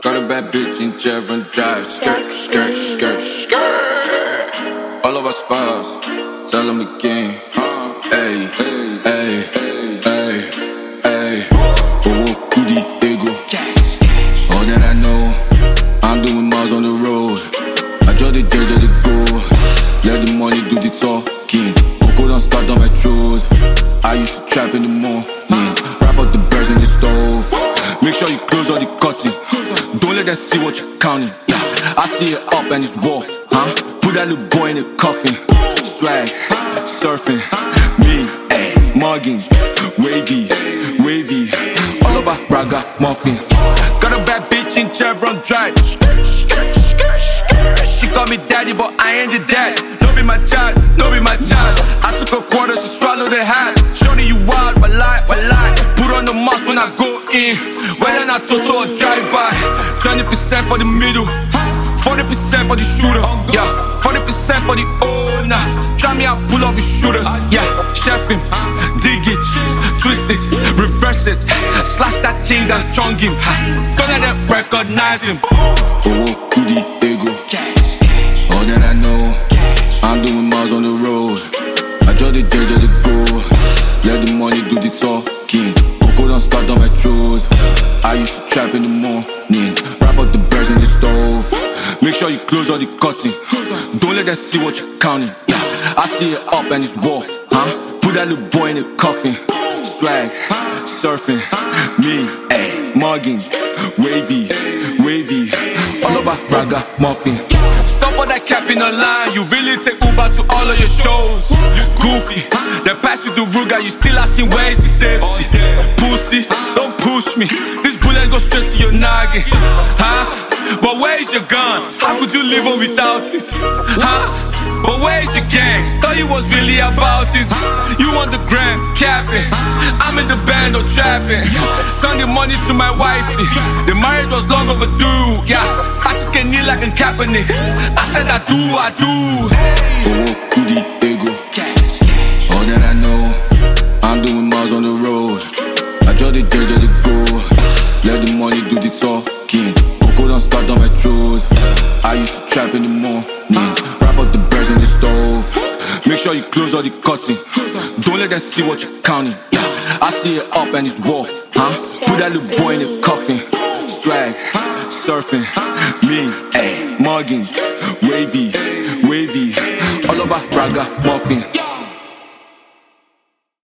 Got a bad bitch in Chevron Drive. Skirt, skirt, skirt, skirt. All of our spots, tell them again. Hey, hey, hey, hey, hey. Oh, goody ego. All that I know, I'm doing miles on the road. I draw the judge of the goal. Let the money do the talking. Coco don't start on my throat. I used to trap in the morning. Wrap up the birds in the stove. Make sure you close all the cutting. Don't let them see what you're counting. Yeah, I see it up and it's war, huh? Put that little boy in a coffin. Swag, surfing, me, mugging, wavy, wavy. All about Braga, muffin. Got a bad bitch in Chevron Drive. She call me daddy, but I ain't the dad. No be my child, no be my child. I took a quarter, she swallowed the hat. Shorty, you wild, but lie. Put on the mask when I go in. Whether not Toto or drive-by. 20% for the middle, 40% for the shooter. Yeah, 40% for the owner. Try me, I pull up with shooters. Yeah, chef him, dig it, twist it, reverse it. Slash that thing and chong him. Don't let them recognize him. Oh, goody ego. All that I know, I'm doing miles on the road. I draw the judge of the goal. Let the money do the talking. Coco don't start on my throat. I used to trap in the morning. Wrap up the birds in the stove. Make sure you close all the cutting. Don't let them see what you're counting. Yeah, I see it up and it's war, huh? Put that little boy in a coffin. Swag, surfing, me, mugging, wavy, wavy. All about Braga, muffin. Stop all that capping online. You really take Uber to all of your shows. Goofy, they pass you the Ruger. You still asking where is the safety? Pussy, don't push me. This bullet go straight to your noggin. Huh? But where is your gun? How could you live on without it? Huh? But where is your gang? Thought you was really about it. You want the gram, capping. I'm in the band, no trapping. Turn the money to my wifey. The marriage was long overdue. Yeah, I took a knee like a Kaepernick. I said I do. Oh, goody ego. All that I know, I'm doing miles on the road. I draw the judge of the goal. Let the money do the talking. Coco don't start on my throat. I used to trap in the morning. Wrap up the birds in the stove. Make sure you close all the cutting. Don't let them see what you're counting. Yeah, I see it up and it's war, huh? Put that little boy in a coffin. Swag, surfing, me, mugging, wavy, wavy. All about Braga, muffin.